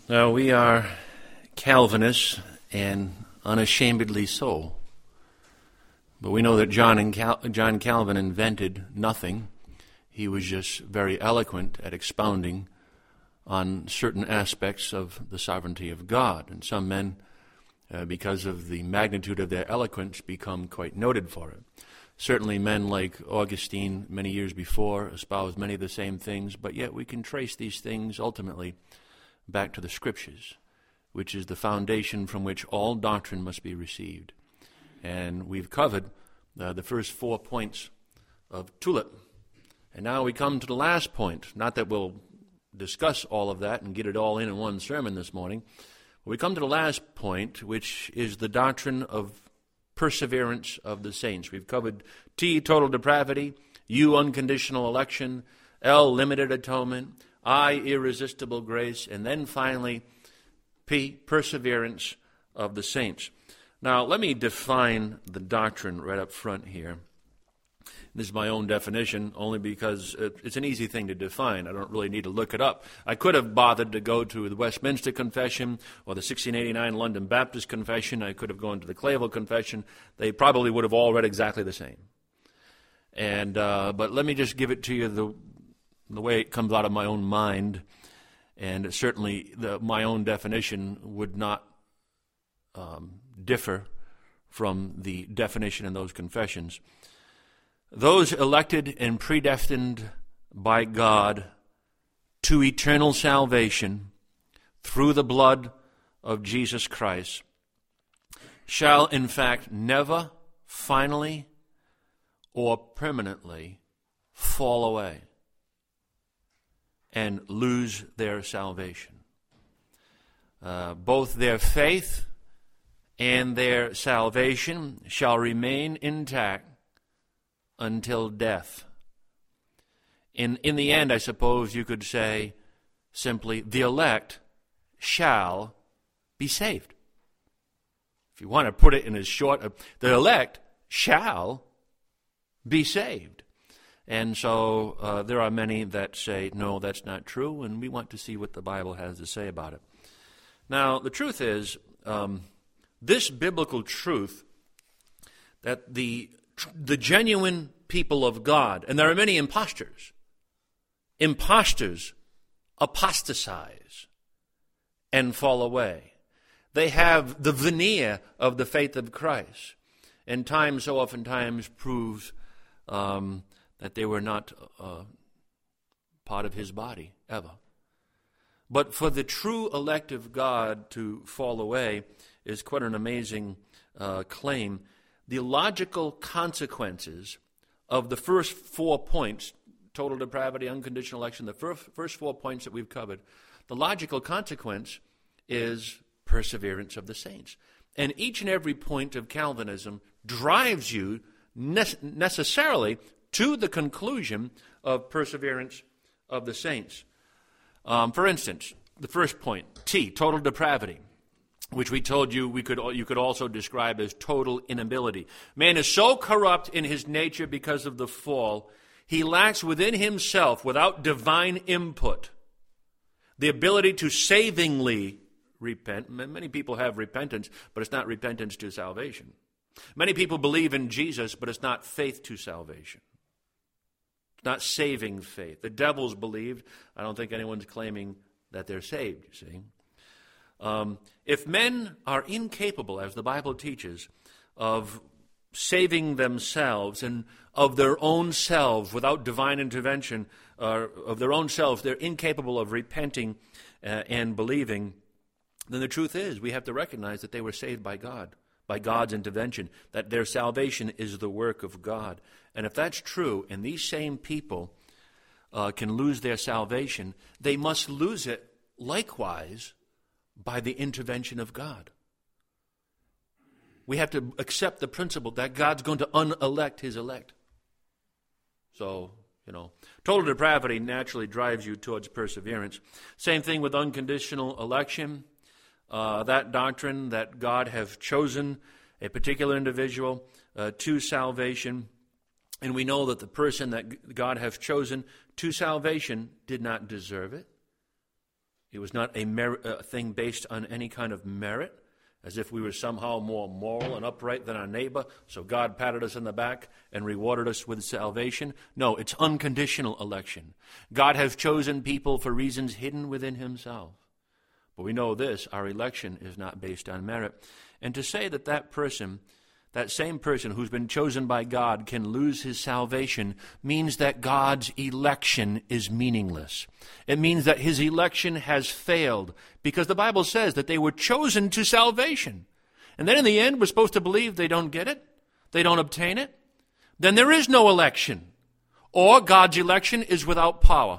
Now, we are Calvinists, and unashamedly so. But we know that John Calvin invented nothing. He was just very eloquent at expounding on certain aspects of the sovereignty of God. And some men, because of the magnitude of their eloquence, become quite noted for it. Certainly men like Augustine, many years before, espoused many of the same things, but yet we can trace these things ultimately back to the Scriptures, which is the foundation from which all doctrine must be received. And we've covered the first 4 points of TULIP. And now we come to the last point. Not that we'll discuss all of that and get it all in one sermon this morning. We come to the last point, which is the doctrine of perseverance of the saints. We've covered T, total depravity; U, unconditional election; L, limited atonement; I, irresistible grace; and then finally P, perseverance of the saints. Now, let me define the doctrine right up front here. This is my own definition, only because it's an easy thing to define. I don't really need to look it up. I could have bothered to go to the Westminster Confession or the 1689 London Baptist Confession. I could have gone to the Clavel Confession. They probably would have all read exactly the same. And but let me just give it to you the way it comes out of my own mind. And certainly my own definition would not differ from the definition in those confessions. Those elected and predestined by God to eternal salvation through the blood of Jesus Christ shall in fact never finally or permanently fall away and lose their salvation. Both their faith and their salvation shall remain intact until death. In the end, I suppose you could say simply, the elect shall be saved. If you want to put it in as short, the elect shall be saved. And so there are many that say, no, that's not true, and we want to see what the Bible has to say about it. Now, the truth is, this biblical truth that the genuine people of God, and there are many imposters apostatize and fall away. They have the veneer of the faith of Christ, and time so oftentimes proves that they were not part of his body ever. But for the true elect of God to fall away is quite an amazing claim. The logical consequences of the first 4 points, total depravity, unconditional election, the first 4 points that we've covered, the logical consequence is perseverance of the saints. And each and every point of Calvinism drives you necessarily to the conclusion of perseverance of the saints. For instance, the first point, T, total depravity, which we told you you could also describe as total inability. Man is so corrupt in his nature because of the fall, he lacks within himself, without divine input, the ability to savingly repent. Many people have repentance, but it's not repentance to salvation. Many people believe in Jesus, but it's not faith to salvation. It's not saving faith. The devils believed. I don't think anyone's claiming that they're saved, you see. If men are incapable, as the Bible teaches, of saving themselves and of their own selves without divine intervention, of their own selves, they're incapable of repenting and believing, then the truth is we have to recognize that they were saved by God, by God's intervention, that their salvation is the work of God. And if that's true, and these same people can lose their salvation, they must lose it likewise by the intervention of God. We have to accept the principle that God's going to unelect his elect. So, total depravity naturally drives you towards perseverance. Same thing with unconditional election. That doctrine that God have chosen a particular individual to salvation, and we know that the person that God have chosen to salvation did not deserve it. It was not a thing based on any kind of merit, as if we were somehow more moral and upright than our neighbor, so God patted us on the back and rewarded us with salvation. No, it's unconditional election. God has chosen people for reasons hidden within himself. But we know this, our election is not based on merit. And to say that that same person who's been chosen by God can lose his salvation means that God's election is meaningless. It means that his election has failed, because the Bible says that they were chosen to salvation. And then in the end, we're supposed to believe they don't get it, they don't obtain it. Then there is no election, or God's election is without power.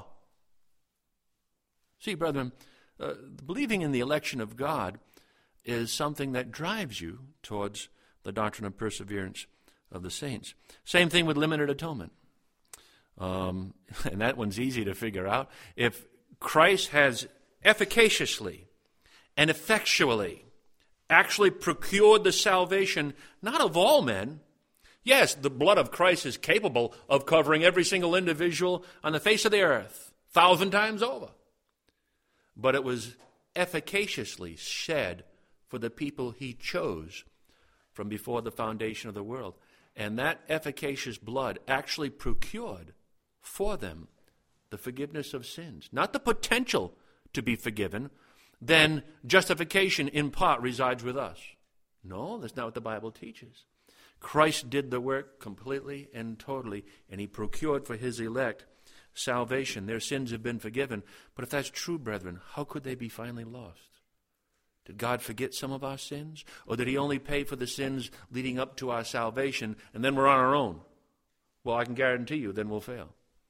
See, brethren, believing in the election of God is something that drives you towards the doctrine of perseverance of the saints. Same thing with limited atonement. And that one's easy to figure out. If Christ has efficaciously and effectually actually procured the salvation, not of all men. Yes, the blood of Christ is capable of covering every single individual on the face of the earth, 1,000 times over. But it was efficaciously shed for the people he chose from before the foundation of the world. And that efficacious blood actually procured for them the forgiveness of sins. Not the potential to be forgiven. Then justification in part resides with us. No, that's not what the Bible teaches. Christ did the work completely and totally, and he procured for his elect salvation. Their sins have been forgiven. But if that's true, brethren, how could they be finally lost? Did God forget some of our sins? Or did he only pay for the sins leading up to our salvation, and then we're on our own? Well, I can guarantee you, then we'll fail.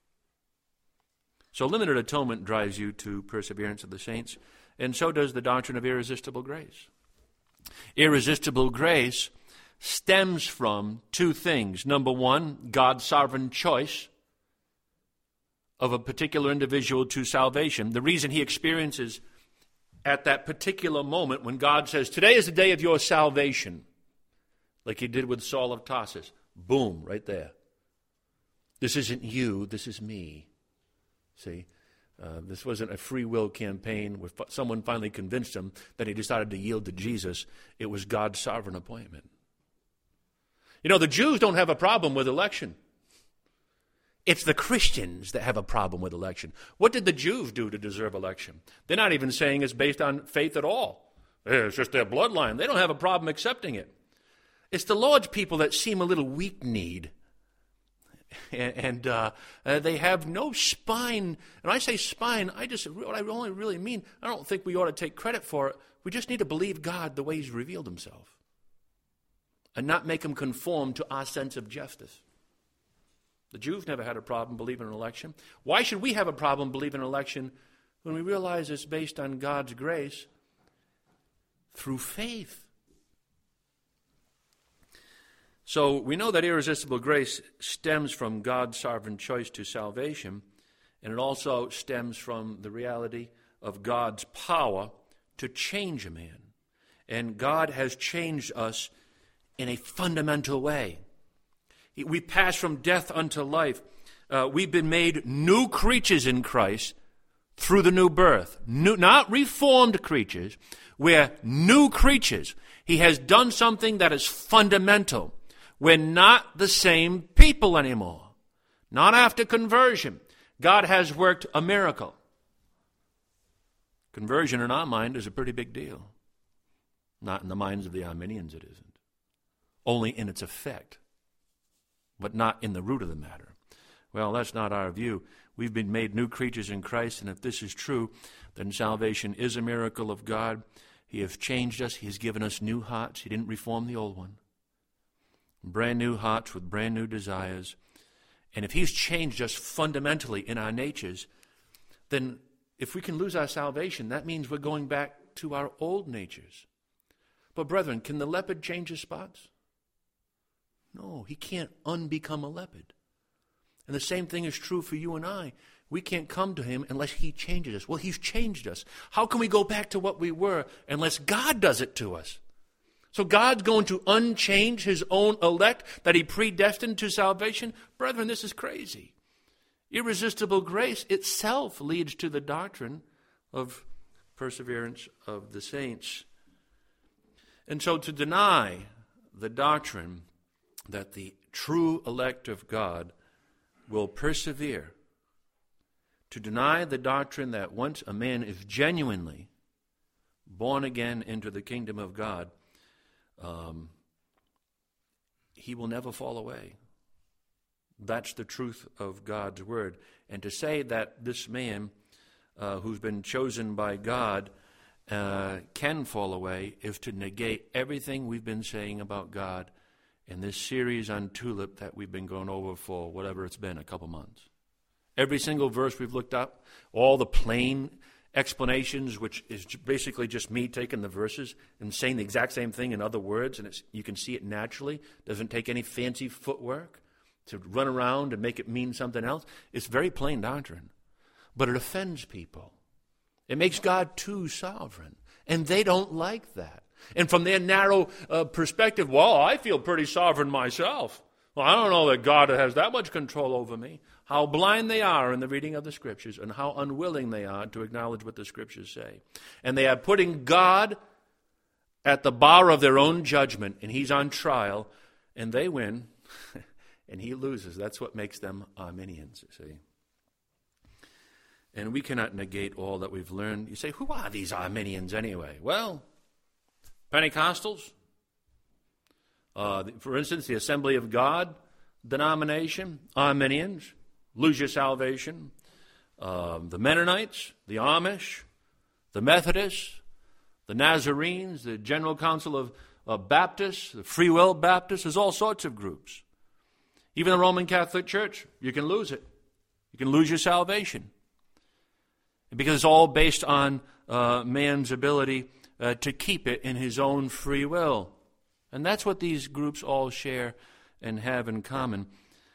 So limited atonement drives you to perseverance of the saints, and so does the doctrine of irresistible grace. Irresistible grace stems from two things. Number one, God's sovereign choice of a particular individual to salvation. The reason he experiences at that particular moment when God says, today is the day of your salvation, like he did with Saul of Tarsus. Boom, right there. This isn't you, this is me. See, this wasn't a free will campaign where someone finally convinced him that he decided to yield to Jesus. It was God's sovereign appointment. You know, the Jews don't have a problem with election. It's the Christians that have a problem with election. What did the Jews do to deserve election? They're not even saying it's based on faith at all. It's just their bloodline. They don't have a problem accepting it. It's the Lord's people that seem a little weak-kneed. And they have no spine. And I say spine, what I only really mean, I don't think we ought to take credit for it. We just need to believe God the way he's revealed himself. And not make him conform to our sense of justice. The Jews never had a problem believing in election. Why should we have a problem believing in election when we realize it's based on God's grace through faith? So we know that irresistible grace stems from God's sovereign choice to salvation, and it also stems from the reality of God's power to change a man. And God has changed us in a fundamental way. We pass from death unto life. We've been made new creatures in Christ through the new birth. Not reformed creatures. We're new creatures. He has done something that is fundamental. We're not the same people anymore. Not after conversion. God has worked a miracle. Conversion in our mind is a pretty big deal. Not in the minds of the Arminians it isn't. Only in its effect, but not in the root of the matter. Well, that's not our view. We've been made new creatures in Christ, and if this is true, then salvation is a miracle of God. He has changed us. He has given us new hearts. He didn't reform the old one. Brand new hearts with brand new desires. And if he's changed us fundamentally in our natures, then if we can lose our salvation, that means we're going back to our old natures. But brethren, can the leopard change his spots? No, he can't unbecome a leopard. And the same thing is true for you and I. We can't come to him unless he changes us. Well, he's changed us. How can we go back to what we were unless God does it to us? So God's going to unchange his own elect that he predestined to salvation? Brethren, this is crazy. Irresistible grace itself leads to the doctrine of perseverance of the saints. And so to deny the doctrine that the true elect of God will persevere, to deny the doctrine that once a man is genuinely born again into the kingdom of God, he will never fall away. That's the truth of God's word. And to say that this man who's been chosen by God can fall away is to negate everything we've been saying about God in this series on Tulip that we've been going over for whatever it's been, a couple months. Every single verse we've looked up, all the plain explanations, which is basically just me taking the verses and saying the exact same thing in other words, and you can see it naturally. Doesn't take any fancy footwork to run around and make it mean something else. It's very plain doctrine, but it offends people. It makes God too sovereign, and they don't like that. And from their narrow perspective, well, I feel pretty sovereign myself. Well, I don't know that God has that much control over me. How blind they are in the reading of the Scriptures, and how unwilling they are to acknowledge what the Scriptures say. And they are putting God at the bar of their own judgment, and he's on trial, and they win, and he loses. That's what makes them Arminians, you see. And we cannot negate all that we've learned. You say, who are these Arminians anyway? Well, Pentecostals, for instance, the Assembly of God denomination, Arminians, lose your salvation. The Mennonites, the Amish, the Methodists, the Nazarenes, the General Council of Baptists, the Free Will Baptists. There's all sorts of groups. Even the Roman Catholic Church, you can lose it. You can lose your salvation. Because it's all based on man's ability to keep it in his own free will. And that's what these groups all share and have in common.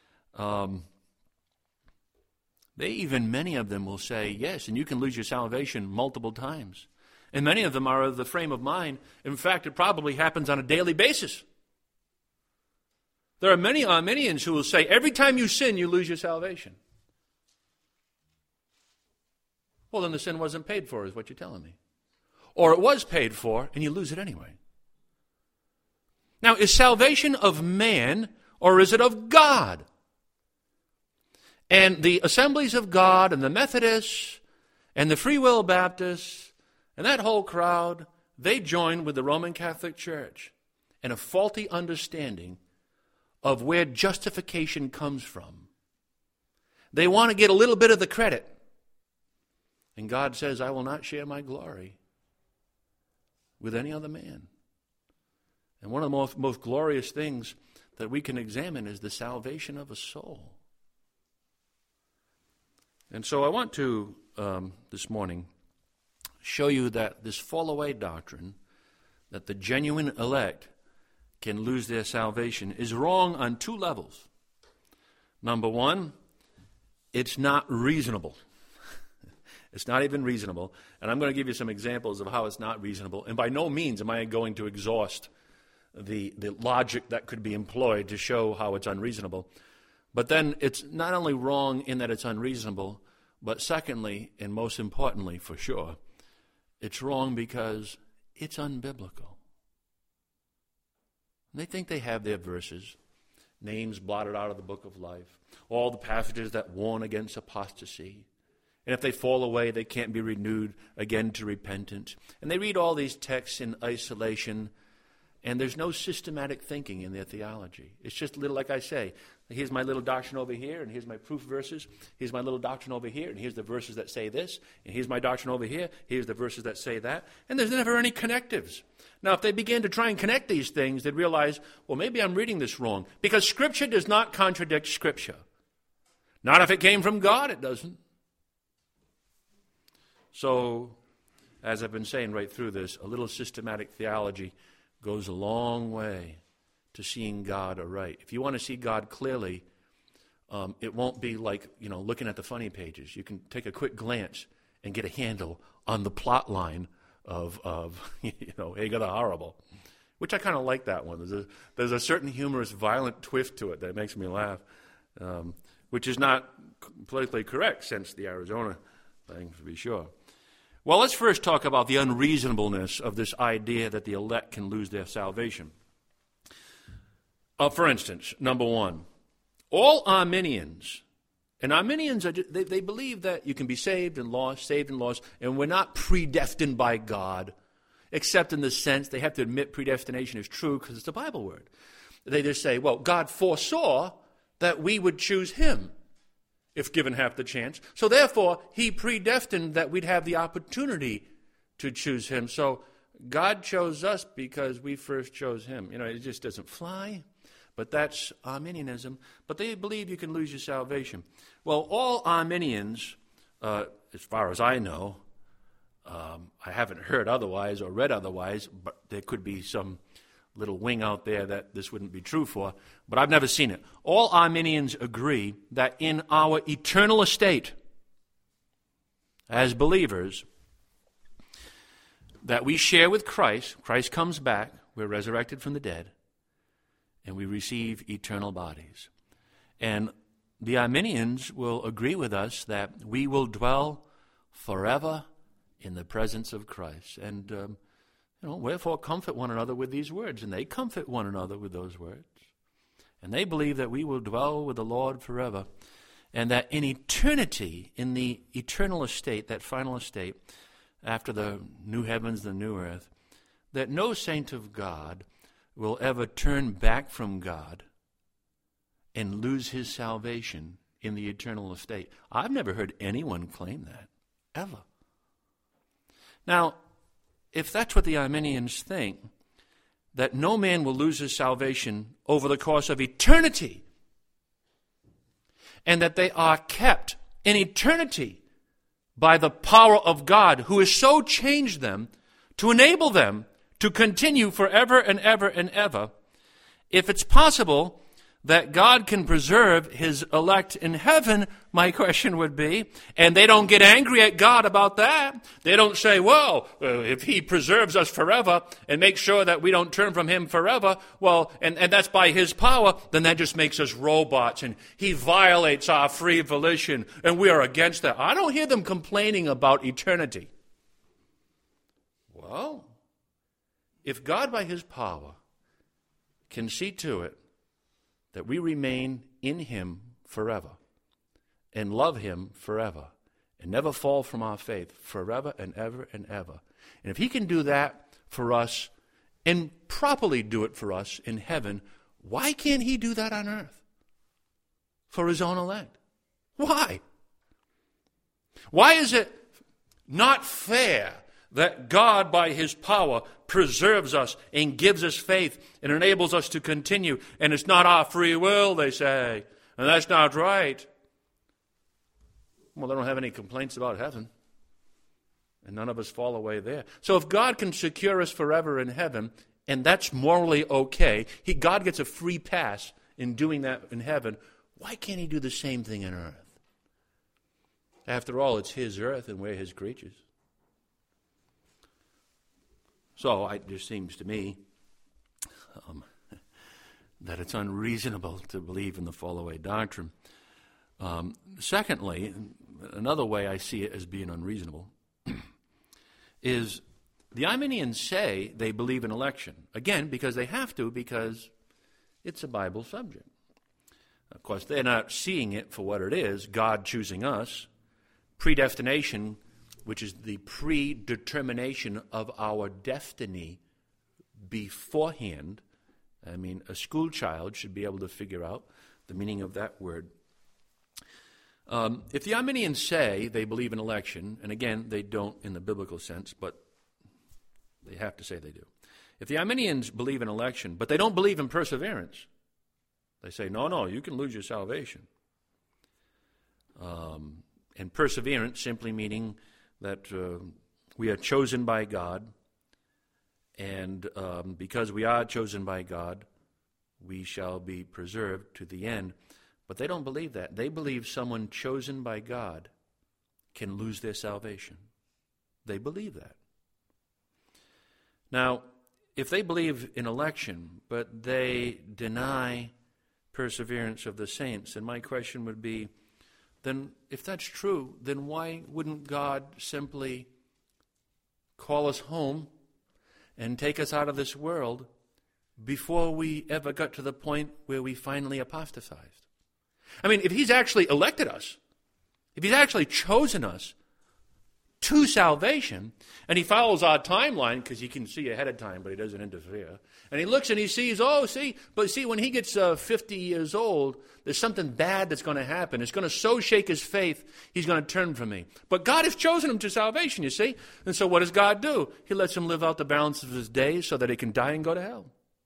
Many of them will say, yes, and you can lose your salvation multiple times. And many of them are of the frame of mind. In fact, it probably happens on a daily basis. There are many Arminians who will say, every time you sin, you lose your salvation. Well, then the sin wasn't paid for, is what you're telling me. Or it was paid for, and you lose it anyway. Now, is salvation of man, or is it of God? And the Assemblies of God, and the Methodists, and the Free Will Baptists, and that whole crowd, they join with the Roman Catholic Church in a faulty understanding of where justification comes from. They want to get a little bit of the credit. And God says, I will not share my glory with any other man. And one of the most glorious things that we can examine is the salvation of a soul. And so I want to, this morning, show you that this fall-away doctrine, that the genuine elect can lose their salvation, is wrong on two levels. Number one, it's not reasonable. It's not even reasonable. And I'm going to give you some examples of how it's not reasonable. And by no means am I going to exhaust the logic that could be employed to show how it's unreasonable. But then it's not only wrong in that it's unreasonable, but secondly, and most importantly for sure, it's wrong because it's unbiblical. They think they have their verses, names blotted out of the book of life, all the passages that warn against apostasy. And if they fall away, they can't be renewed again to repentance. And they read all these texts in isolation, and there's no systematic thinking in their theology. It's just little, like I say, here's my little doctrine over here, and here's my proof verses. Here's my little doctrine over here, and here's the verses that say this. And here's my doctrine over here. Here's the verses that say that. And there's never any connectives. Now, if they began to try and connect these things, they'd realize, well, maybe I'm reading this wrong. Because Scripture does not contradict Scripture. Not if it came from God, it doesn't. So, as I've been saying right through this, a little systematic theology goes a long way to seeing God aright. If you want to see God clearly, it won't be like, looking at the funny pages. You can take a quick glance and get a handle on the plot line of Hagar the Horrible, which I kind of like that one. There's a certain humorous, violent twist to it that makes me laugh, which is not politically correct since the Arizona thing, to be sure. Well, let's first talk about the unreasonableness of this idea that the elect can lose their salvation. For instance, number one, all Arminians, and Arminians, they believe that you can be saved and lost, and we're not predestined by God, except in the sense they have to admit predestination is true because it's a Bible word. They just say, well, God foresaw that we would choose him if given half the chance. So therefore, he predestined that we'd have the opportunity to choose him. So God chose us because we first chose him. It just doesn't fly. But that's Arminianism. But they believe you can lose your salvation. Well, all Arminians, as far as I know, I haven't heard otherwise or read otherwise, but there could be some little wing out there that this wouldn't be true for, but I've never seen it. All Arminians agree that in our eternal estate as believers, that we share with Christ. Christ comes back, we're resurrected from the dead, and we receive eternal bodies. And the Arminians will agree with us that we will dwell forever in the presence of Christ. And, wherefore comfort one another with these words. And they comfort one another with those words. And they believe that we will dwell with the Lord forever. And that in eternity, in the eternal estate, that final estate, after the new heavens, the new earth, that no saint of God will ever turn back from God and lose his salvation in the eternal estate. I've never heard anyone claim that, ever. Now, if that's what the Arminians think, that no man will lose his salvation over the course of eternity, and that they are kept in eternity by the power of God, who has so changed them to enable them to continue forever and ever and ever, if it's possible that God can preserve his elect in heaven, my question would be, and they don't get angry at God about that. They don't say, well, if he preserves us forever and makes sure that we don't turn from him forever, well, and that's by his power, then that just makes us robots, and he violates our free volition, and we are against that. I don't hear them complaining about eternity. Well, if God by his power can see to it that we remain in him forever and love him forever and never fall from our faith forever and ever and ever. And if he can do that for us and properly do it for us in heaven, why can't he do that on earth for his own elect? Why? Why is it not fair that God, by his power, preserves us and gives us faith and enables us to continue? And it's not our free will, they say. And that's not right. Well, they don't have any complaints about heaven. And none of us fall away there. So if God can secure us forever in heaven, and that's morally okay, God gets a free pass in doing that in heaven, why can't he do the same thing on earth? After all, it's his earth and we're his creatures. So it just seems to me that it's unreasonable to believe in the fall-away doctrine. Secondly, another way I see it as being unreasonable is the Arminians say they believe in election. Again, because they have to, because it's a Bible subject. Of course, they're not seeing it for what it is, God choosing us, predestination, which is the predetermination of our destiny beforehand. I mean, a school child should be able to figure out the meaning of that word. If the Arminians say they believe in election, and again, they don't in the biblical sense, but they have to say they do. If the Arminians believe in election, but they don't believe in perseverance, they say, no, you can lose your salvation. And perseverance simply meaning that we are chosen by God, and because we are chosen by God, we shall be preserved to the end. But they don't believe that. They believe someone chosen by God can lose their salvation. They believe that. Now, if they believe in election, but they deny perseverance of the saints, then my question would be, then if that's true, then why wouldn't God simply call us home and take us out of this world before we ever got to the point where we finally apostatized. I mean, if he's actually elected us, if he's actually chosen us to salvation, and he follows our timeline, because he can see ahead of time, but he doesn't interfere, and he looks and he sees, when he gets 50 years old, there's something bad that's going to happen. It's going to so shake his faith, he's going to turn from me. But God has chosen him to salvation, you see. And so what does God do? He lets him live out the balance of his days so that he can die and go to hell.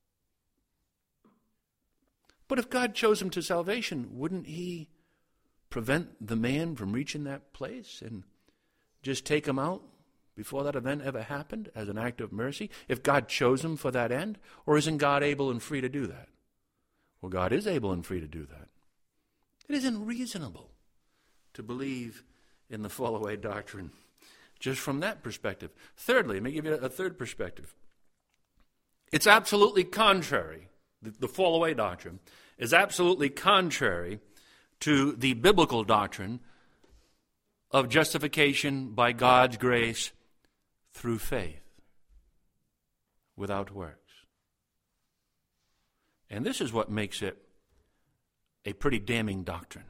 But if God chose him to salvation, wouldn't he prevent the man from reaching that place and just take him out before that event ever happened as an act of mercy, if God chose him for that end? Or isn't God able and free to do that? Well, God is able and free to do that. It isn't reasonable to believe in the fall-away doctrine just from that perspective. Thirdly, let me give you a third perspective. It's absolutely contrary. The fall-away doctrine is absolutely contrary to the biblical doctrine of justification by God's grace through faith, without works. And this is what makes it a pretty damning doctrine.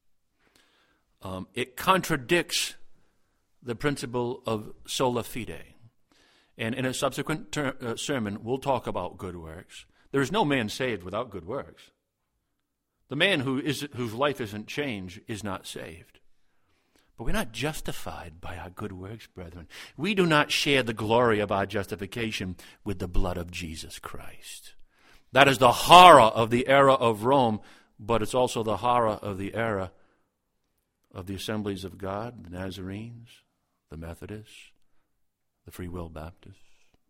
It contradicts the principle of sola fide. And in a subsequent sermon, we'll talk about good works. There is no man saved without good works. The man whose life isn't changed is not saved. But we're not justified by our good works, brethren. We do not share the glory of our justification with the blood of Jesus Christ. That is the horror of the era of Rome, but it's also the horror of the era of the Assemblies of God, the Nazarenes, the Methodists, the Free Will Baptists.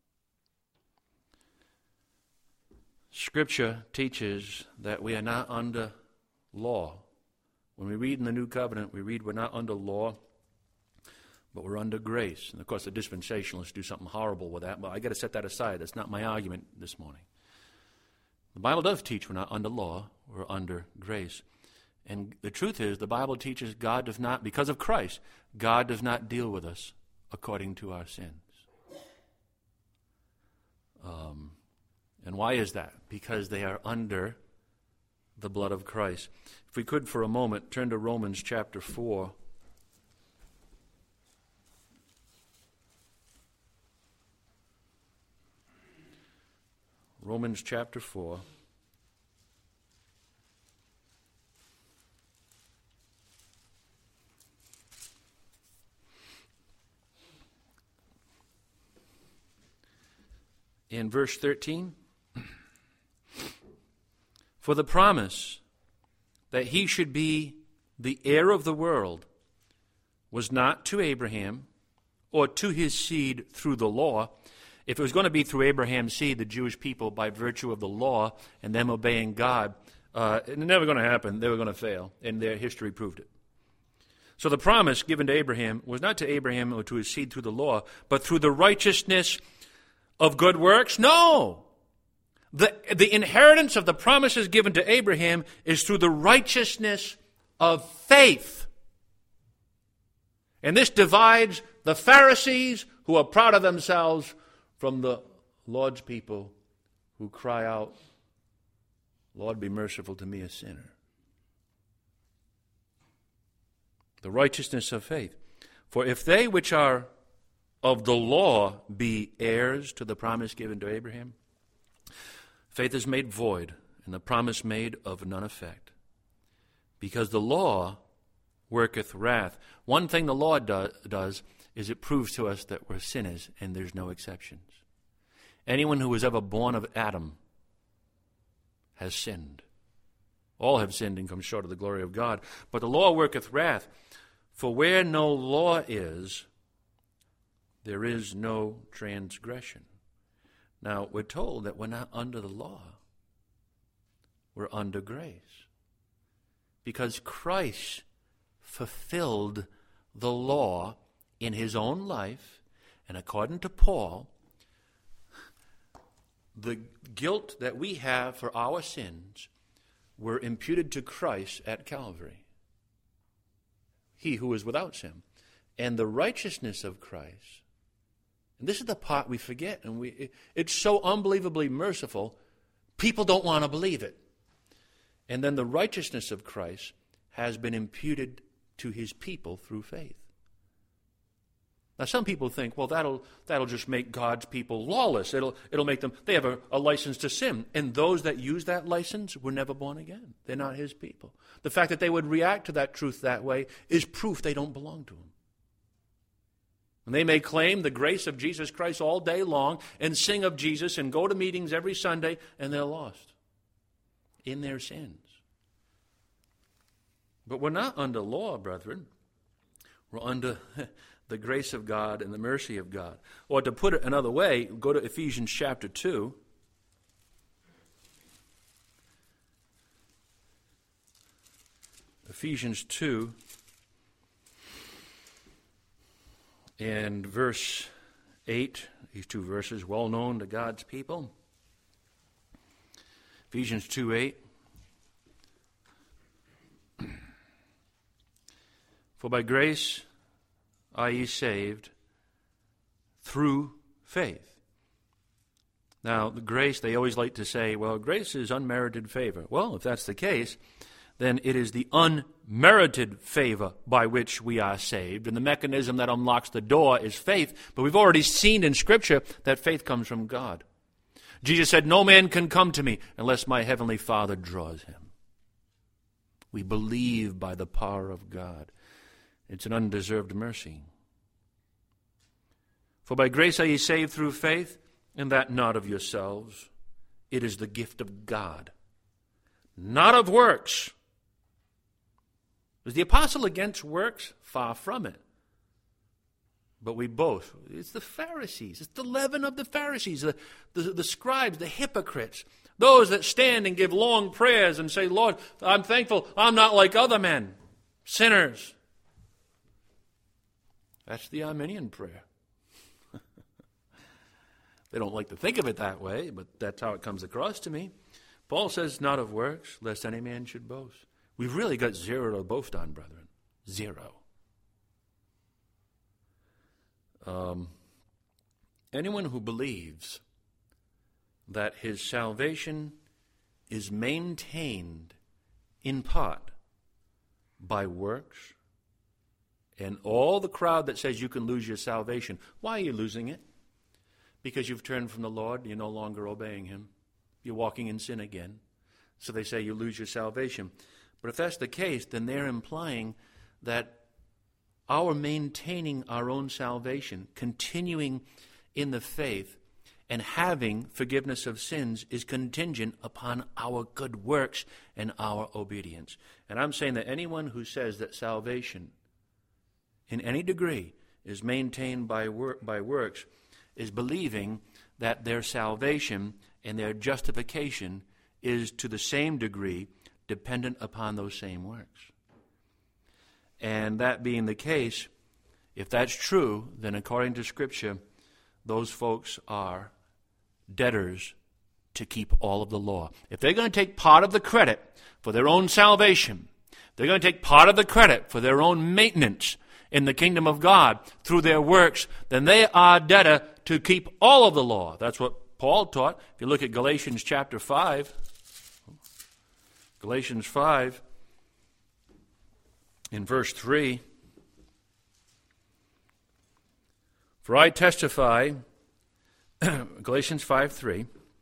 Scripture teaches that we are not under law. When we read in the New Covenant, we read we're not under law, but we're under grace. And of course, the dispensationalists do something horrible with that, but I got to set that aside. That's not my argument this morning. The Bible does teach we're not under law, we're under grace. And the truth is, the Bible teaches God does not, because of Christ, God does not deal with us according to our sins. And why is that? Because they are under the blood of Christ. If we could for a moment turn to Romans chapter 4. Romans chapter 4. In verse 13, for the promise that he should be the heir of the world was not to Abraham or to his seed through the law. If it was going to be through Abraham's seed, the Jewish people, by virtue of the law and them obeying God, it's never going to happen. They were going to fail, and their history proved it. So the promise given to Abraham was not to Abraham or to his seed through the law, but through the righteousness of good works? No. The inheritance of the promises given to Abraham is through the righteousness of faith. And this divides the Pharisees, who are proud of themselves, from the Lord's people who cry out, Lord, be merciful to me, a sinner. The righteousness of faith. For if they which are of the law be heirs to the promise given to Abraham, faith is made void, and the promise made of none effect. Because the law worketh wrath. One thing the law does is it proves to us that we're sinners, and there's no exceptions. Anyone who was ever born of Adam has sinned. All have sinned and come short of the glory of God. But the law worketh wrath. For where no law is, there is no transgression. Now, we're told that we're not under the law. We're under grace. Because Christ fulfilled the law in his own life, and according to Paul, the guilt that we have for our sins were imputed to Christ at Calvary. He who is without sin. And the righteousness of Christ And this is the part we forget, and it's so unbelievably merciful, people don't want to believe it. And then the righteousness of Christ has been imputed to his people through faith. Now, some people think, well, that'll just make God's people lawless. It'll make them, they have a license to sin. And those that use that license were never born again. They're not his people. The fact that they would react to that truth that way is proof they don't belong to him. And they may claim the grace of Jesus Christ all day long and sing of Jesus and go to meetings every Sunday, and they're lost in their sins. But we're not under law, brethren. We're under the grace of God and the mercy of God. Or to put it another way, go to Ephesians chapter 2. Ephesians 2 and verse 8. These two verses well known to God's people. Ephesians 2:8. For by grace are ye saved through faith. Now, the grace, they always like to say, well, grace is unmerited favor. Well, if that's the case, then it is the unmerited favor by which we are saved. And the mechanism that unlocks the door is faith. But we've already seen in Scripture that faith comes from God. Jesus said, no man can come to me unless my heavenly Father draws him. We believe by the power of God. It's an undeserved mercy. For by grace are ye saved through faith, and that not of yourselves. It is the gift of God, not of works. Was the apostle against works? Far from it. But we both. It's the Pharisees. It's the leaven of the Pharisees, the scribes, the hypocrites. Those that stand and give long prayers and say, Lord, I'm thankful I'm not like other men, sinners. That's the Arminian prayer. They don't like to think of it that way, but that's how it comes across to me. Paul says, not of works, lest any man should boast. We've really got zero to boast on, brethren. Zero. Anyone who believes that his salvation is maintained in part by works, and all the crowd that says you can lose your salvation, why are you losing it? Because you've turned from the Lord, you're no longer obeying him. You're walking in sin again. So they say you lose your salvation. But if that's the case, then they're implying that our maintaining our own salvation, continuing in the faith, and having forgiveness of sins is contingent upon our good works and our obedience. And I'm saying that anyone who says that salvation in any degree is maintained by works is believing that their salvation and their justification is to the same degree dependent upon those same works. And that being the case, if that's true, then according to Scripture, those folks are debtors to keep all of the law. If they're going to take part of the credit for their own salvation, they're going to take part of the credit for their own maintenance in the kingdom of God through their works, then they are debtor to keep all of the law. That's what Paul taught. If you look at Galatians chapter 5, Galatians 5, in verse 3, for I testify, Galatians 5:3,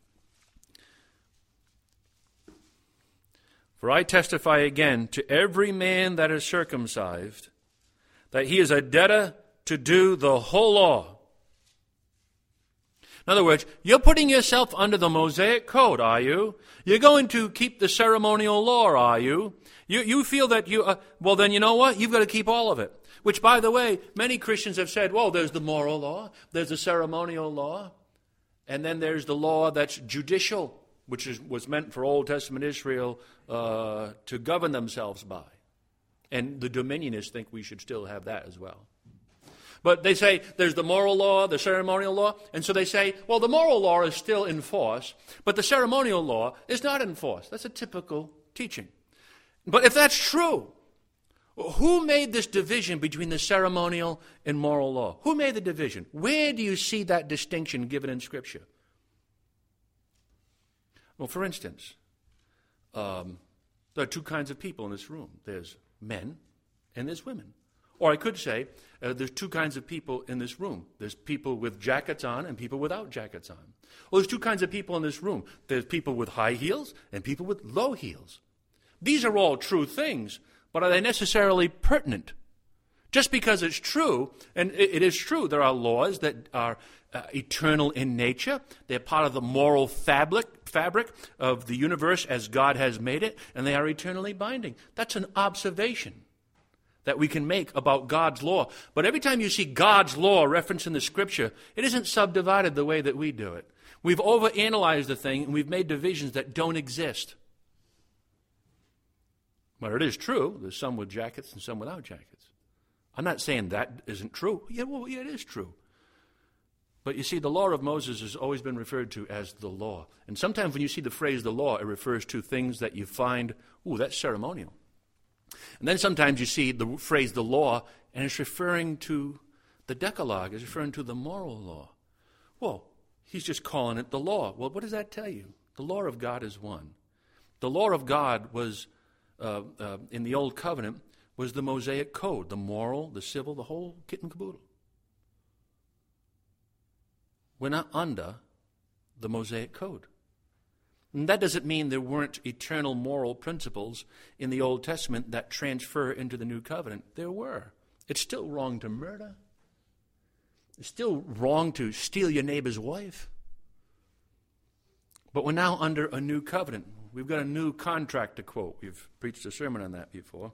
for I testify again to every man that is circumcised, that he is a debtor to do the whole law. In other words, you're putting yourself under the Mosaic Code, are you? You're going to keep the ceremonial law, are you? You feel that well then you know what? You've got to keep all of it. Which, by the way, many Christians have said, well, there's the moral law, there's the ceremonial law, and then there's the law that's judicial, which was meant for Old Testament Israel to govern themselves by. And the dominionists think we should still have that as well. But they say there's the moral law, the ceremonial law, and so they say, well, the moral law is still in force, but the ceremonial law is not in force. That's a typical teaching. But if that's true, Who made this division between the ceremonial and moral law? Who made the division? Where do you see that distinction given in Scripture? Well, for instance, there are two kinds of people in this room. There's men and there's women. Or I could say there's two kinds of people in this room. There's people with jackets on and people without jackets on. Well, there's two kinds of people in this room. There's people with high heels and people with low heels. These are all true things, but are they necessarily pertinent? Just because it's true, and it is true, there are laws that are eternal in nature. They're part of the moral fabric of the universe as God has made it, and they are eternally binding. That's an observation that we can make about God's law. But every time you see God's law referenced in the Scripture, it isn't subdivided the way that we do it. We've overanalyzed the thing, and we've made divisions that don't exist. But it is true. There's some with jackets and some without jackets. I'm not saying that isn't true. Yeah, it is true. But you see, the law of Moses has always been referred to as the law. And sometimes when you see the phrase the law, it refers to things that you find, that's ceremonial. And then sometimes you see the phrase the law, and it's referring to the Decalogue, it's referring to the moral law. Well, he's just calling it the law. Well, what does that tell you? The law of God is one. The law of God was, in the Old Covenant, was the Mosaic Code, the moral, the civil, the whole kit and caboodle. We're not under the Mosaic Code. And that doesn't mean there weren't eternal moral principles in the Old Testament that transfer into the New Covenant. There were. It's still wrong to murder. It's still wrong to steal your neighbor's wife. But we're now under a new covenant. We've got a new contract to quote. We've preached a sermon on that before.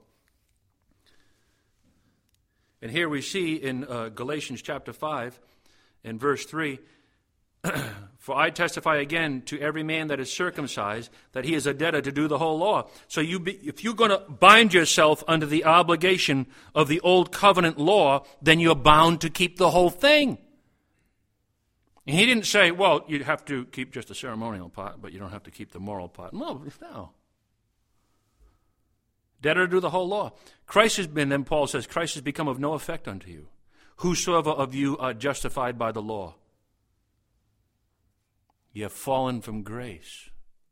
And here we see in Galatians chapter 5 and verse 3, for I testify again to every man that is circumcised that he is a debtor to do the whole law. So if you're going to bind yourself under the obligation of the old covenant law, then you're bound to keep the whole thing. And he didn't say, well, you have to keep just the ceremonial part, but you don't have to keep the moral part. No. Debtor to do the whole law. Then Paul says, Christ has become of no effect unto you. Whosoever of you are justified by the law, you have fallen from grace.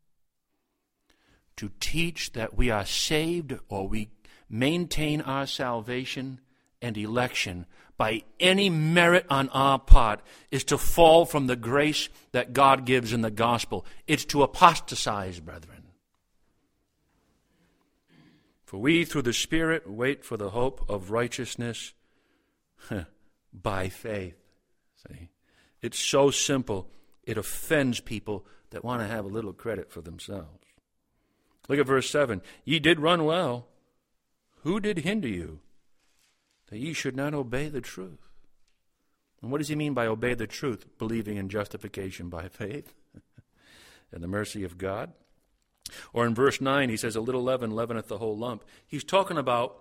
To teach that we are saved or we maintain our salvation and election by any merit on our part is to fall from the grace that God gives in the gospel. It's to apostatize, brethren. For we, through the Spirit, wait for the hope of righteousness by faith. See? It's so simple. It offends people that want to have a little credit for themselves. Look at verse 7. Ye did run well. Who did hinder you, that ye should not obey the truth? And what does he mean by obey the truth? Believing in justification by faith and the mercy of God. Or in verse 9, he says, a little leaven leaveneth the whole lump. He's talking about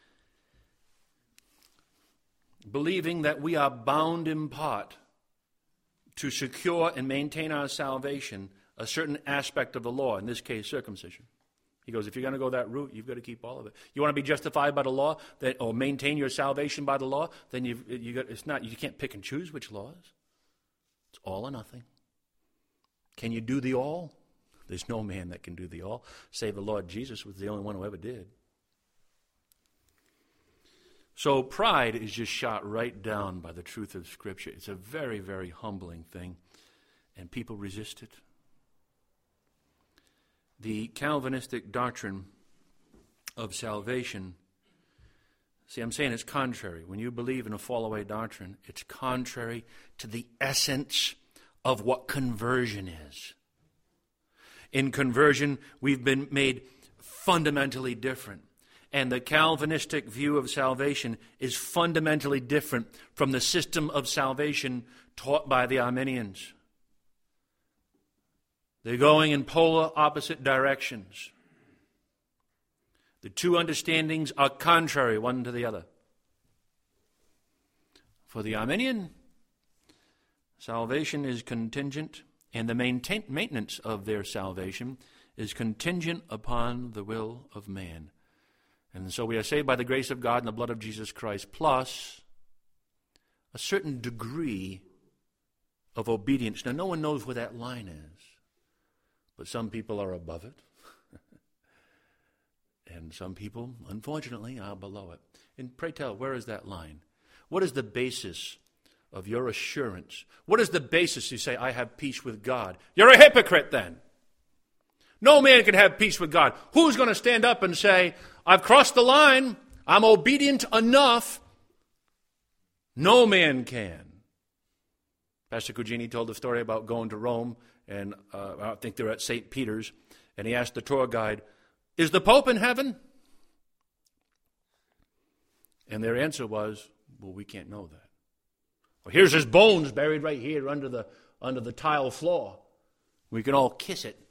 believing that we are bound in part to secure and maintain our salvation, a certain aspect of the law, in this case, circumcision. He goes, if you're going to go that route, you've got to keep all of it. You want to be justified by the law, or maintain your salvation by the law, then you can't pick and choose which laws. It's all or nothing. Can you do the all? There's no man that can do the all, save the Lord Jesus was the only one who ever did. So pride is just shot right down by the truth of Scripture. It's a very, very humbling thing, and people resist it. The Calvinistic doctrine of salvation, see, I'm saying it's contrary. When you believe in a fall-away doctrine, it's contrary to the essence of what conversion is. In conversion, we've been made fundamentally different. And the Calvinistic view of salvation is fundamentally different from the system of salvation taught by the Arminians. They're going in polar opposite directions. The two understandings are contrary one to the other. For the Arminian, salvation is contingent, and the maintenance of their salvation is contingent upon the will of man. And so we are saved by the grace of God and the blood of Jesus Christ, plus a certain degree of obedience. Now, no one knows where that line is, but some people are above it. And some people, unfortunately, are below it. And pray tell, where is that line? What is the basis of your assurance? What is the basis you say, I have peace with God? You're a hypocrite then. No man can have peace with God. Who's going to stand up and say, I've crossed the line, I'm obedient enough? No man can. Pastor Cugini told the story about going to Rome, and I think they're at St. Peter's, and he asked the tour guide, is the Pope in heaven? And their answer was, well, we can't know that. Well, here's his bones buried right here under the tile floor. We can all kiss it.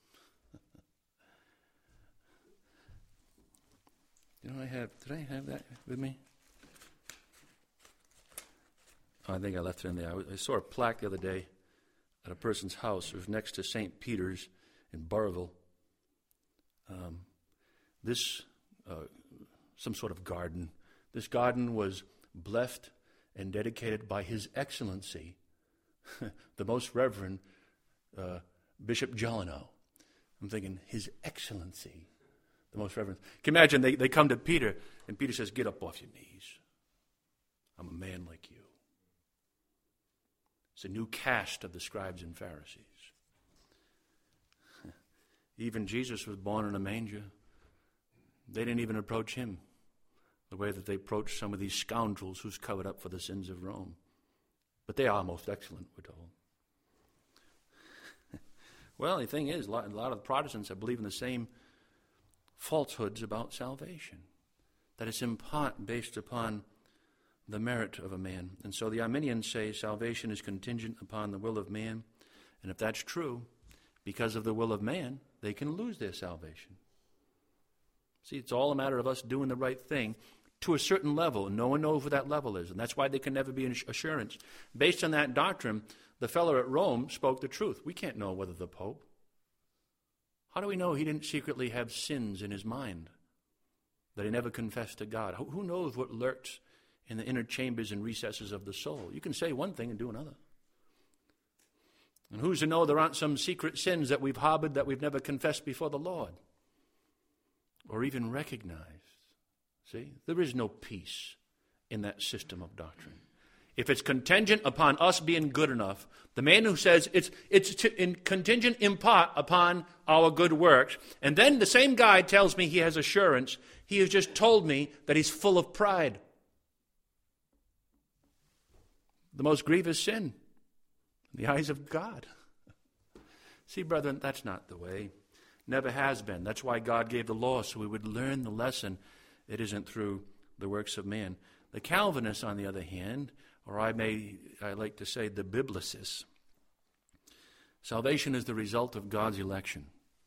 Did I have that with me? Oh, I think I left it in there. I saw a plaque the other day at a person's house. It was next to St. Peter's in Burrillville. Some sort of garden. This garden was blessed and dedicated by His Excellency, the Most Reverend Bishop Jellineau. I'm thinking, His Excellency, the Most Reverend. Can you imagine they come to Peter, and Peter says, get up off your knees. I'm a man like you. It's a new caste of the scribes and Pharisees. Even Jesus was born in a manger. They didn't even approach Him the way that they approached some of these scoundrels who's covered up for the sins of Rome. But they are most excellent, we're told. Well, the thing is, a lot of Protestants are believing the same falsehoods about salvation, that it's in part based upon the merit of a man. And so the Arminians say salvation is contingent upon the will of man, and if that's true, because of the will of man, they can lose their salvation. See, it's all a matter of us doing the right thing to a certain level, and no one knows what that level is, and that's why there can never be an assurance. Based on that doctrine, the fellow at Rome spoke the truth. We can't know whether the Pope. How do we know he didn't secretly have sins in his mind that he never confessed to God? Who knows what lurks in the inner chambers and recesses of the soul? You can say one thing and do another. And who's to know there aren't some secret sins that we've harbored that we've never confessed before the Lord or even recognized? See, there is no peace in that system of doctrine. If it's contingent upon us being good enough, the man who says it's contingent in part upon our good works, and then the same guy tells me he has assurance, he has just told me that he's full of pride. The most grievous sin in the eyes of God. See, brethren, that's not the way. Never has been. That's why God gave the law, so we would learn the lesson. It isn't through the works of man. The Calvinists, on the other hand, or I like to say the Biblicists, salvation is the result of God's election.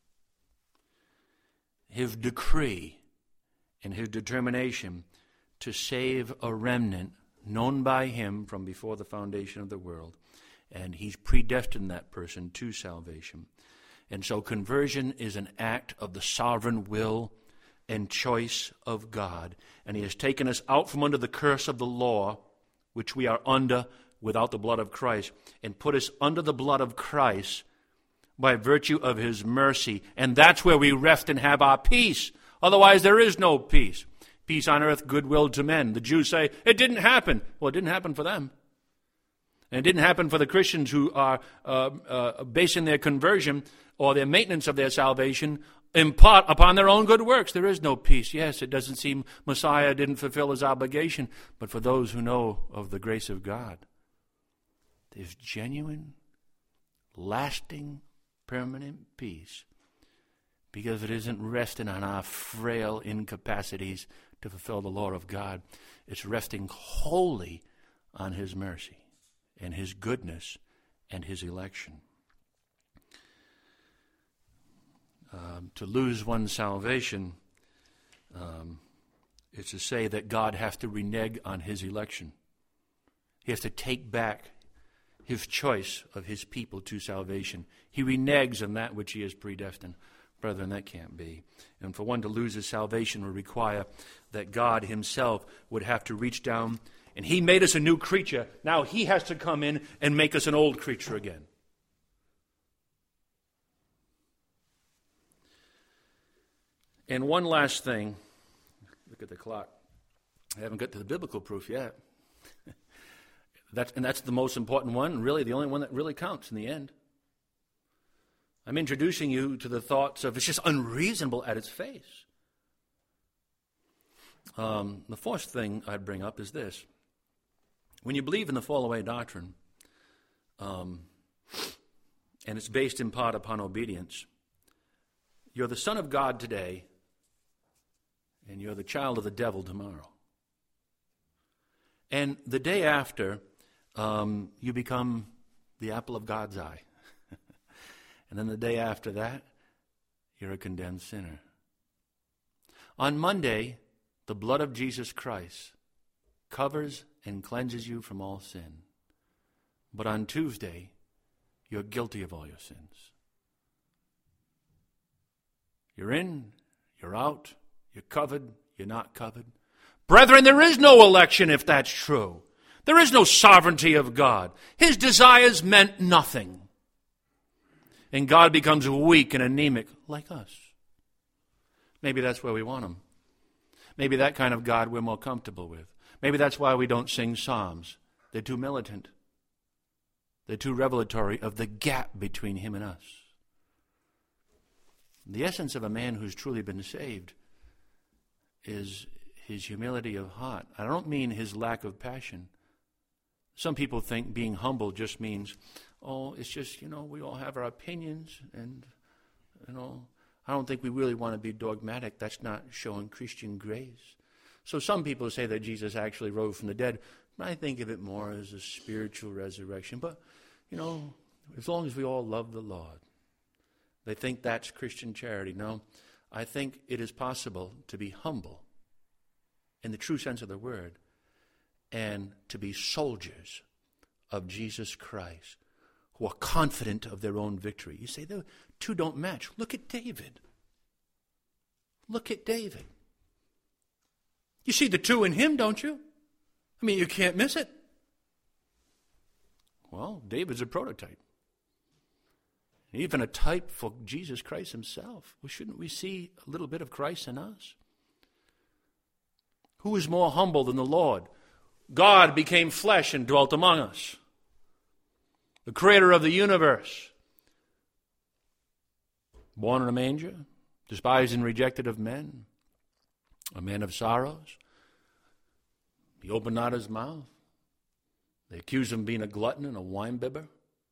His decree and His determination to save a remnant known by Him from before the foundation of the world. And He's predestined that person to salvation. And so conversion is an act of the sovereign will and choice of God. And He has taken us out from under the curse of the law, which we are under without the blood of Christ, and put us under the blood of Christ by virtue of His mercy. And that's where we rest and have our peace. Otherwise, there is no peace. Peace on earth, goodwill to men. The Jews say, it didn't happen. Well, it didn't happen for them. And it didn't happen for the Christians who are basing their conversion or their maintenance of their salvation in part upon their own good works. There is no peace. Yes, it doesn't seem Messiah didn't fulfill His obligation, but for those who know of the grace of God, there's genuine, lasting, permanent peace because it isn't resting on our frail incapacities to fulfill the law of God. It's resting wholly on His mercy and His goodness and His election. To lose one's salvation is to say that God has to renege on His election. He has to take back His choice of His people to salvation. He reneges on that which He has predestined. Brethren, that can't be. And for one to lose his salvation would require that God himself would have to reach down, and he made us a new creature. Now he has to come in and make us an old creature again. And one last thing. Look at the clock. I haven't got to the biblical proof yet. That's the most important one, and really the only one that really counts in the end. I'm introducing you to the thoughts of it's just unreasonable at its face. The fourth thing I'd bring up is this. When you believe in the fall away doctrine, and it's based in part upon obedience, you're the son of God today, and you're the child of the devil tomorrow. And the day after, you become the apple of God's eye. And then the day after that, you're a condemned sinner. On Monday, the blood of Jesus Christ covers and cleanses you from all sin. But on Tuesday, you're guilty of all your sins. You're in, you're out, you're covered, you're not covered. Brethren, there is no election if that's true. There is no sovereignty of God. His desires meant nothing. And God becomes weak and anemic like us. Maybe that's where we want him. Maybe that kind of God we're more comfortable with. Maybe that's why we don't sing psalms. They're too militant. They're too revelatory of the gap between him and us. The essence of a man who's truly been saved is his humility of heart. I don't mean his lack of passion. Some people think being humble just means, it's just, we all have our opinions, and, I don't think we really want to be dogmatic. That's not showing Christian grace. So some people say that Jesus actually rose from the dead. I think of it more as a spiritual resurrection. But, as long as we all love the Lord, they think that's Christian charity. No, I think it is possible to be humble in the true sense of the word and to be soldiers of Jesus Christ who are confident of their own victory. You say the two don't match. Look at David. Look at David. You see the two in him, don't you? I mean, you can't miss it. Well, David's a prototype. Even a type for Jesus Christ himself. Well, shouldn't we see a little bit of Christ in us? Who is more humble than the Lord? God became flesh and dwelt among us. The creator of the universe. Born in a manger, despised and rejected of men, a man of sorrows. He opened not his mouth. They accused him of being a glutton and a winebibber.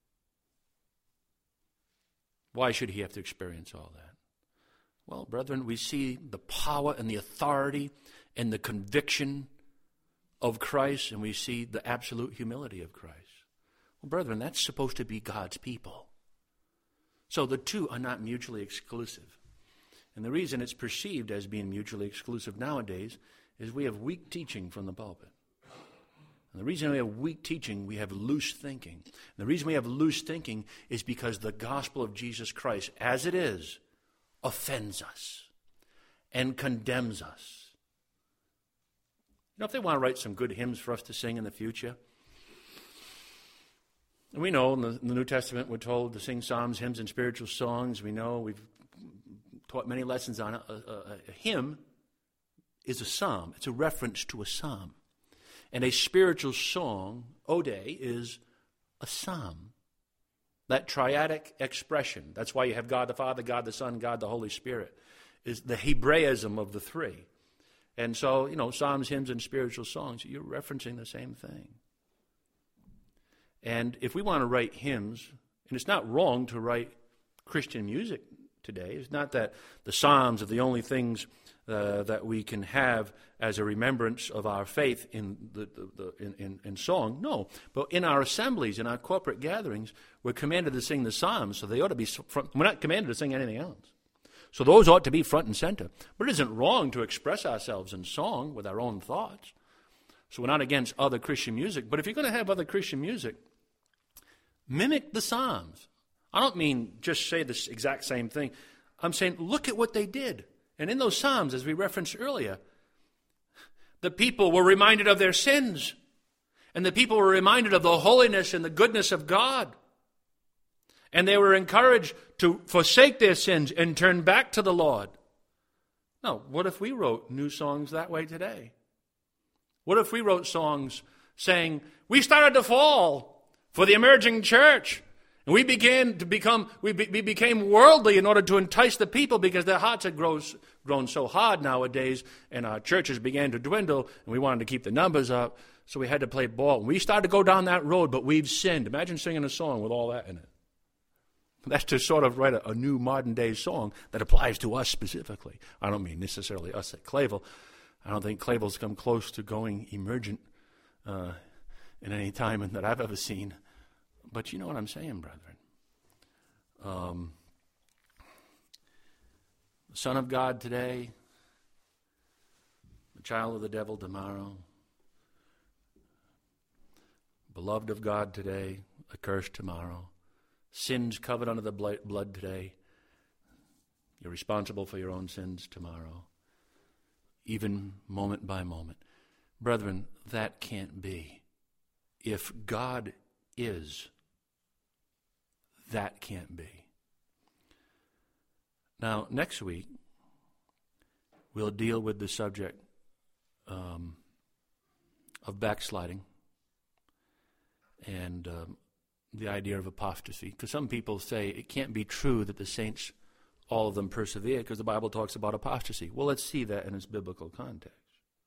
Why should he have to experience all that? Well, brethren, we see the power and the authority and the conviction of Christ, and we see the absolute humility of Christ. Well, brethren, that's supposed to be God's people. So the two are not mutually exclusive. And the reason it's perceived as being mutually exclusive nowadays is we have weak teaching from the pulpit. And the reason we have weak teaching, we have loose thinking. And the reason we have loose thinking is because the gospel of Jesus Christ, as it is, offends us and condemns us. If they want to write some good hymns for us to sing in the future, and we know in the New Testament we're told to sing psalms, hymns, and spiritual songs. We know we've taught many lessons on it. A hymn is a psalm. It's a reference to a psalm. And a spiritual song, ode, is a psalm. That triadic expression, that's why you have God the Father, God the Son, God the Holy Spirit, is the Hebraism of the three. And so, psalms, hymns, and spiritual songs, you're referencing the same thing. And if we want to write hymns, and it's not wrong to write Christian music today, it's not that the psalms are the only things that we can have as a remembrance of our faith in in song. No, but in our assemblies, in our corporate gatherings, we're commanded to sing the psalms, so they ought to be front. We're not commanded to sing anything else. So those ought to be front and center. But it isn't wrong to express ourselves in song with our own thoughts. So we're not against other Christian music. But if you're going to have other Christian music, mimic the psalms. I don't mean just say this exact same thing. I'm saying, look at what they did. And in those Psalms, as we referenced earlier, the people were reminded of their sins. And the people were reminded of the holiness and the goodness of God. And they were encouraged to forsake their sins and turn back to the Lord. Now, what if we wrote new songs that way today? What if we wrote songs saying, we started to fall for the emerging church. And we became worldly in order to entice the people because their hearts had grown so hard nowadays, and our churches began to dwindle, and we wanted to keep the numbers up, so we had to play ball. And we started to go down that road, but we've sinned. Imagine singing a song with all that in it. That's to sort of write a new modern-day song that applies to us specifically. I don't mean necessarily us at Clavel. I don't think Clavel's come close to going emergent in any time that I've ever seen. But you know what I'm saying, brethren. The Son of God today, the child of the devil tomorrow, beloved of God today, accursed tomorrow, sins covered under the blood today. You're responsible for your own sins tomorrow, even moment by moment. Brethren, that can't be. If God is, that can't be. Now, next week, we'll deal with the subject of backsliding and the idea of apostasy. Because some people say it can't be true that the saints, all of them, persevere because the Bible talks about apostasy. Well, let's see that in its biblical context.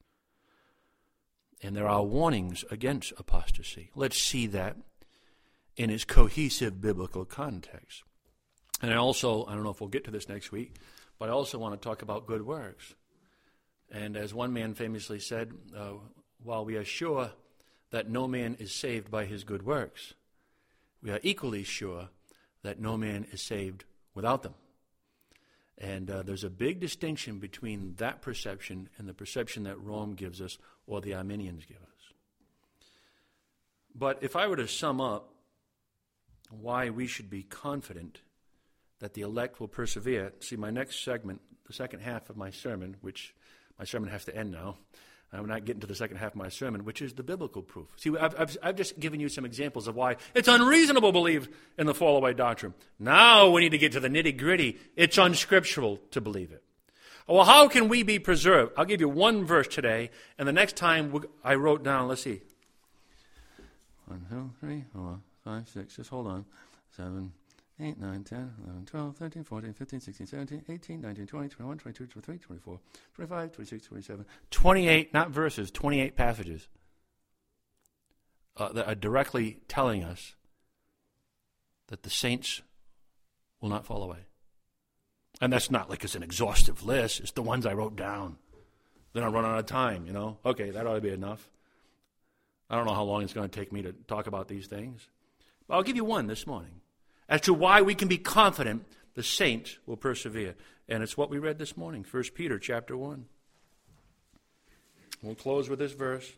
And there are warnings against apostasy. Let's see that in its cohesive biblical context. And I don't know if we'll get to this next week, but I also want to talk about good works. And as one man famously said, while we are sure that no man is saved by his good works, we are equally sure that no man is saved without them. And there's a big distinction between that perception and the perception that Rome gives us or the Arminians give us. But if I were to sum up why we should be confident that the elect will persevere, see my next segment, the second half of my sermon, which my sermon has to end now. I'm not getting to the second half of my sermon, which is the biblical proof. See, I've just given you some examples of why it's unreasonable to believe in the fall away doctrine. Now we need to get to the nitty-gritty. It's unscriptural to believe it. Well, how can we be preserved? I'll give you one verse today, and the next time I wrote down, let's see. 1, 2, 3, 4, 5, 6, just hold on. 7, 8, 9, 10, 11, 12, 13, 14, 15, 16, 17, 18, 19, 20, 21, 22, 23, 24, 25, 26, 27, 28, not verses, 28 passages that are directly telling us that the saints will not fall away. And that's not like it's an exhaustive list. It's the ones I wrote down. Then I run out of time, Okay, that ought to be enough. I don't know how long it's going to take me to talk about these things. But I'll give you one this morning as to why we can be confident the saints will persevere. And it's what we read this morning, 1 Peter chapter 1. We'll close with this verse.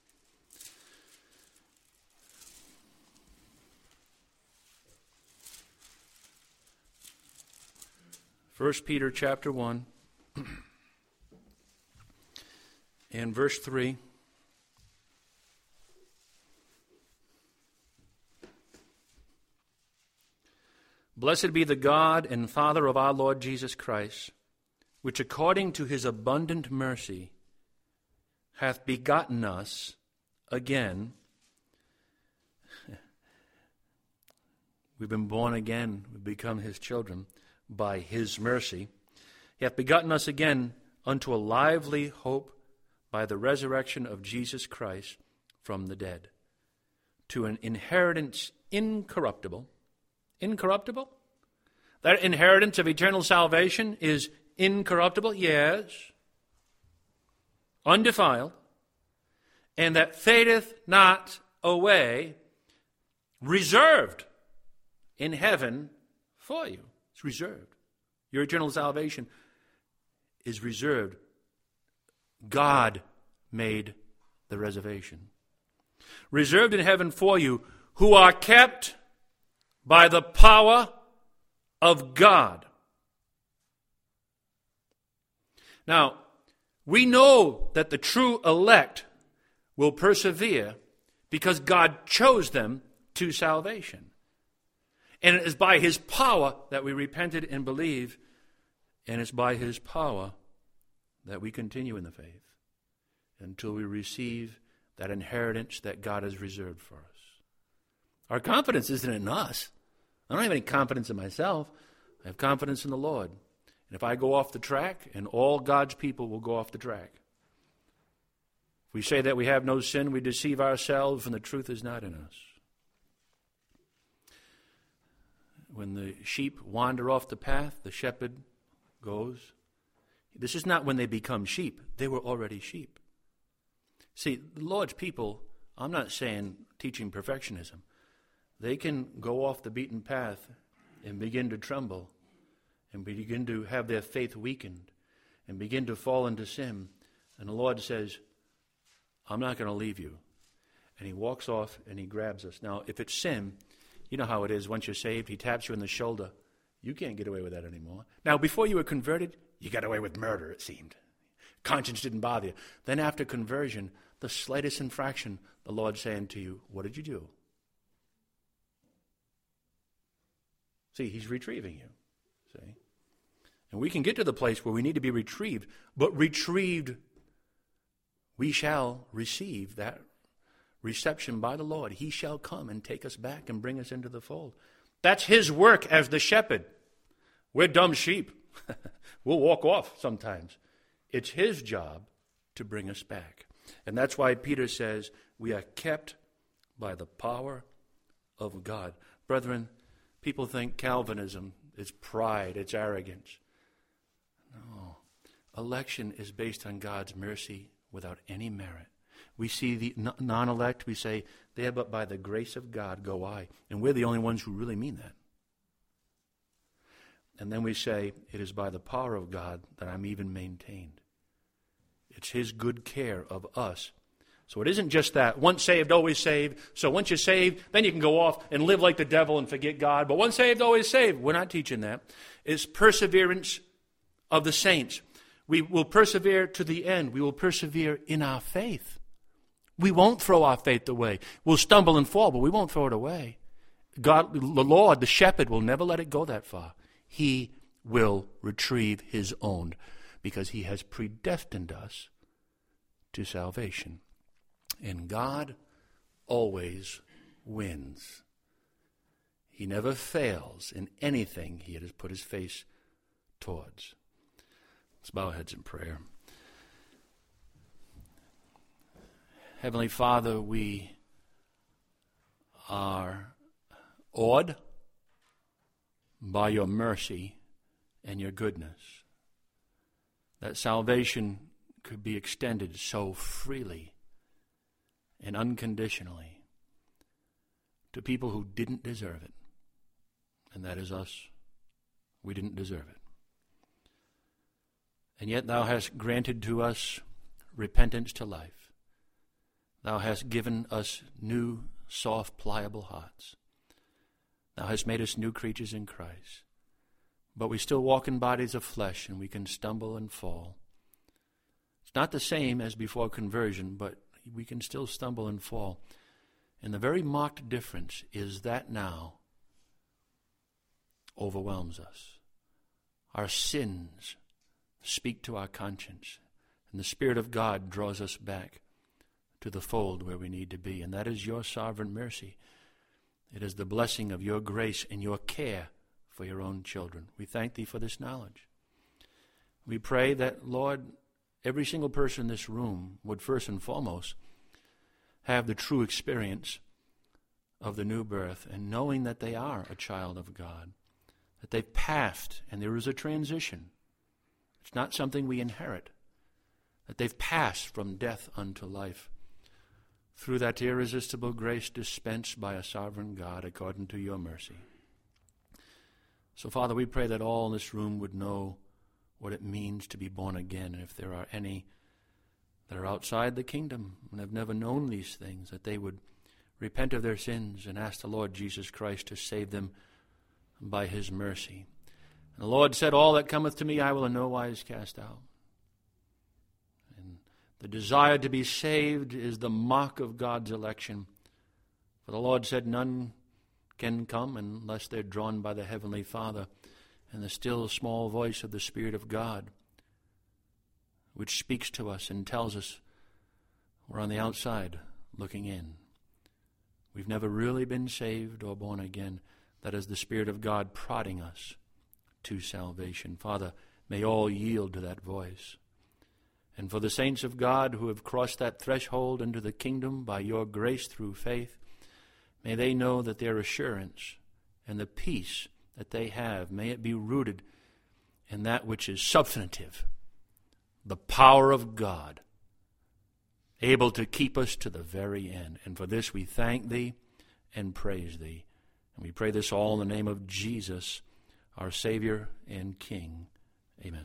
First Peter chapter 1 and verse 3. Blessed be the God and Father of our Lord Jesus Christ, which according to his abundant mercy hath begotten us again. We've been born again, we've become his children by his mercy. He hath begotten us again unto a lively hope by the resurrection of Jesus Christ from the dead, to an inheritance incorruptible. Incorruptible? That inheritance of eternal salvation is incorruptible? Yes. Undefiled. And that fadeth not away, reserved in heaven for you. It's reserved. Your eternal salvation is reserved. God made the reservation. Reserved in heaven for you, who are kept by the power of God Now, we know that the true elect will persevere because God chose them to salvation. And it is by his power that we repented and believe, and it's by his power that we continue in the faith until we receive that inheritance that God has reserved for us. Our confidence isn't in us. I don't have any confidence in myself. I have confidence in the Lord. And if I go off the track, and all God's people will go off the track. If we say that we have no sin, we deceive ourselves, and the truth is not in us. When the sheep wander off the path, the shepherd goes. This is not when they become sheep. They were already sheep. See, the Lord's people, I'm not saying teaching perfectionism. They can go off the beaten path and begin to tremble and begin to have their faith weakened and begin to fall into sin. And the Lord says, I'm not going to leave you. And he walks off and he grabs us. Now, if it's sin, you know how it is. Once you're saved, he taps you on the shoulder. You can't get away with that anymore. Now, before you were converted, you got away with murder, it seemed. Conscience didn't bother you. Then after conversion, the slightest infraction, the Lord's saying to you, what did you do? See, he's retrieving you. See? And we can get to the place where we need to be retrieved, but retrieved, we shall receive that reception by the Lord. He shall come and take us back and bring us into the fold. That's his work as the shepherd. We're dumb sheep. We'll walk off sometimes. It's his job to bring us back. And that's why Peter says we are kept by the power of God. Brethren, people think Calvinism is pride, it's arrogance. No. Election is based on God's mercy without any merit. We see the non-elect, we say, they are but by the grace of God go I. And we're the only ones who really mean that. And then we say, it is by the power of God that I'm even maintained. It's his good care of us. So it isn't just that, once saved, always saved. So once you're saved, then you can go off and live like the devil and forget God. But once saved, always saved. We're not teaching that. It's perseverance of the saints. We will persevere to the end. We will persevere in our faith. We won't throw our faith away. We'll stumble and fall, but we won't throw it away. God, the Lord, the shepherd, will never let it go that far. He will retrieve his own because he has predestined us to salvation. And God always wins. He never fails in anything he has put his face towards. Let's bow our heads in prayer. Heavenly Father, we are awed by your mercy and your goodness, that salvation could be extended so freely and unconditionally to people who didn't deserve it. And that is us. We didn't deserve it. And yet thou hast granted to us repentance to life. Thou hast given us new, soft, pliable hearts. Thou hast made us new creatures in Christ. But we still walk in bodies of flesh, and we can stumble and fall. It's not the same as before conversion, but we can still stumble and fall. And the very marked difference is that now overwhelms us. Our sins speak to our conscience, and the Spirit of God draws us back to the fold where we need to be. And that is your sovereign mercy. It is the blessing of your grace and your care for your own children. We thank thee for this knowledge. We pray that, Lord, every single person in this room would first and foremost have the true experience of the new birth and knowing that they are a child of God, that they've passed and there is a transition. It's not something we inherit, that they've passed from death unto life through that irresistible grace dispensed by a sovereign God according to your mercy. So, Father, we pray that all in this room would know what it means to be born again. And if there are any that are outside the kingdom and have never known these things, that they would repent of their sins and ask the Lord Jesus Christ to save them by his mercy. And the Lord said, all that cometh to me I will in no wise cast out. The desire to be saved is the mark of God's election. For the Lord said, none can come unless they're drawn by the Heavenly Father and the still small voice of the Spirit of God, which speaks to us and tells us we're on the outside looking in. We've never really been saved or born again. That is the Spirit of God prodding us to salvation. Father, may all yield to that voice. And for the saints of God who have crossed that threshold into the kingdom by your grace through faith, may they know that their assurance and the peace that they have, may it be rooted in that which is substantive, the power of God, able to keep us to the very end. And for this we thank thee and praise thee. And we pray this all in the name of Jesus, our Savior and King. Amen.